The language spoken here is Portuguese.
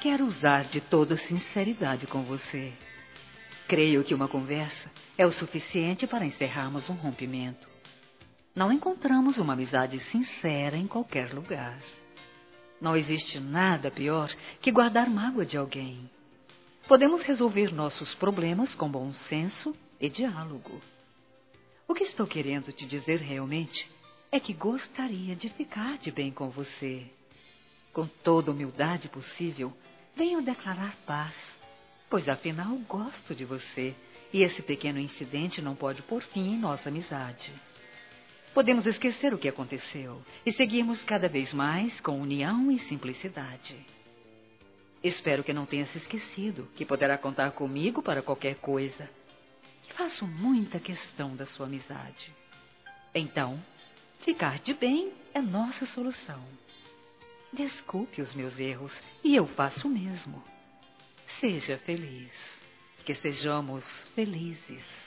Quero usar de toda sinceridade com você. Creio que uma conversa é o suficiente para encerrarmos um rompimento. Não encontramos uma amizade sincera em qualquer lugar. Não existe nada pior que guardar mágoa de alguém. Podemos resolver nossos problemas com bom senso e diálogo. O que estou querendo te dizer realmente é que gostaria de ficar de bem com você. Com toda a humildade possível, venho declarar paz, pois afinal gosto de você e esse pequeno incidente não pode pôr fim em nossa amizade. Podemos esquecer o que aconteceu e seguirmos cada vez mais com união e simplicidade. Espero que não tenha se esquecido que poderá contar comigo para qualquer coisa. Faço muita questão da sua amizade. Então, ficar de bem é nossa solução. Desculpe os meus erros e eu faço o mesmo. Seja feliz. Que sejamos felizes.